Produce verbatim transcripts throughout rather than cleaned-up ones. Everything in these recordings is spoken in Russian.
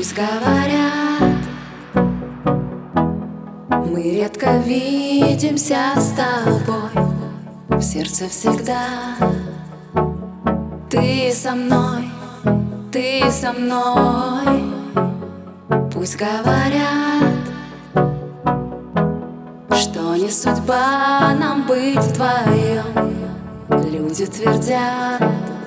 Пусть говорят, мы редко видимся с тобой, в сердце всегда ты со мной, ты со мной. Пусть говорят, что не судьба нам быть вдвоем. Люди твердят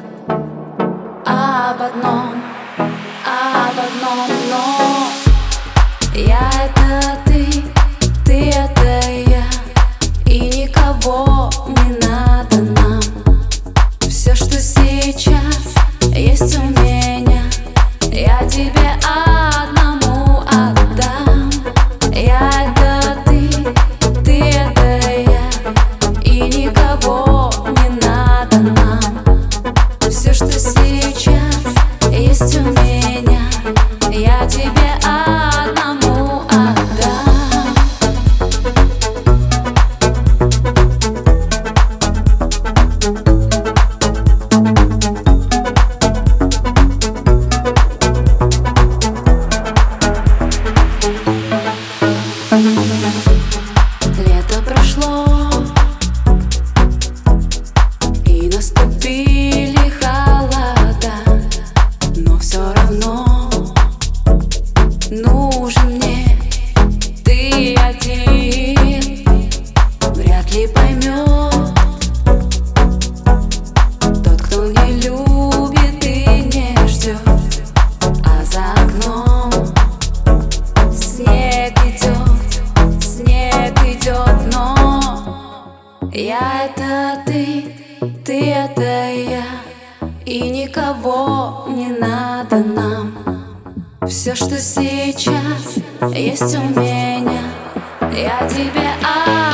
об одном, об одном, но я — это ты, ты — это я, и никого не надо нам. Все, что сейчас есть у меня, я тебе одному отдам. Я — это ты, ты — это я, и никого не надо нам. Все, что сейчас есть у меня, я тебе одному отдам. Лето прошло, и наступили холода, но все равно нужен мне ты один. Вряд ли поймет тот, кто не любит и не ждет, а за окном снег идет, снег идет, но я — это ты, ты — это я, и никого не надо нам. Все, что сейчас есть у меня, я тебе отдам.